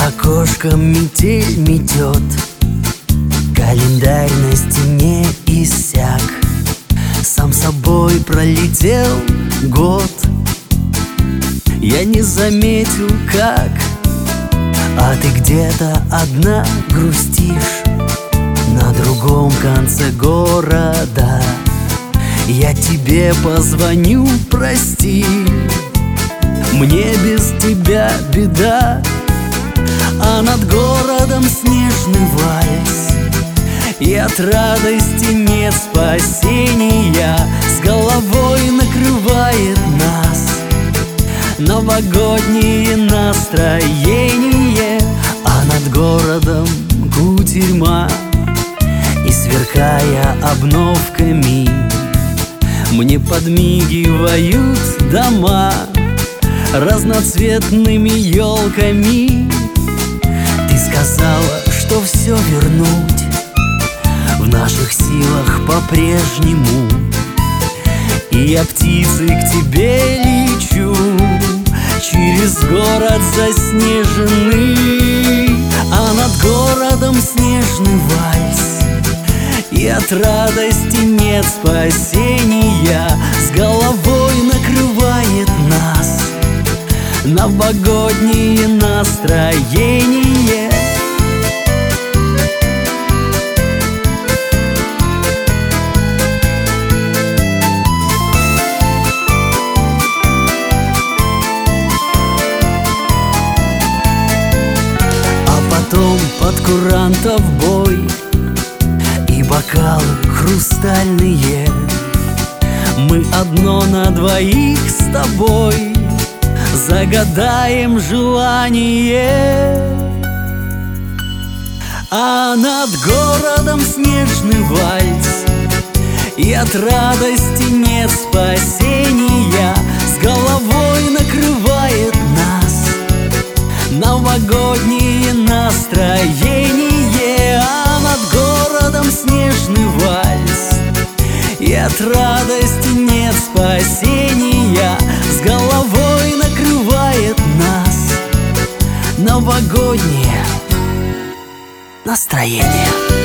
окошком метель метет, календарь на стене иссяк. Сам собой пролетел год, я не заметил как. А ты где-то одна грустишь на другом конце города. Я тебе позвоню, прости, мне без тебя беда. А над городом снежный вальс, и от радости нет спасения. С головой накрывает нас новогоднее настроение. А над городом кутерьма, и сверкая обновками мне подмигивают дома разноцветными елками. Ты сказала, что все вернуть в наших силах по-прежнему, и я птицей к тебе лечу через город заснеженный. А над городом снежный вальс, и от радости нет спасения. С головой накрывает нас новогоднее настроение. Потом под курантов бой и бокалы хрустальные. Мы одно на двоих с тобой загадаем желание. А над городом снежный вальс, и от радости нет спасения. С головой накрывает нас новогоднее настроение. А над городом снежный вальс, и от радости нет спасения. С головой накрывает нас новогоднее настроение.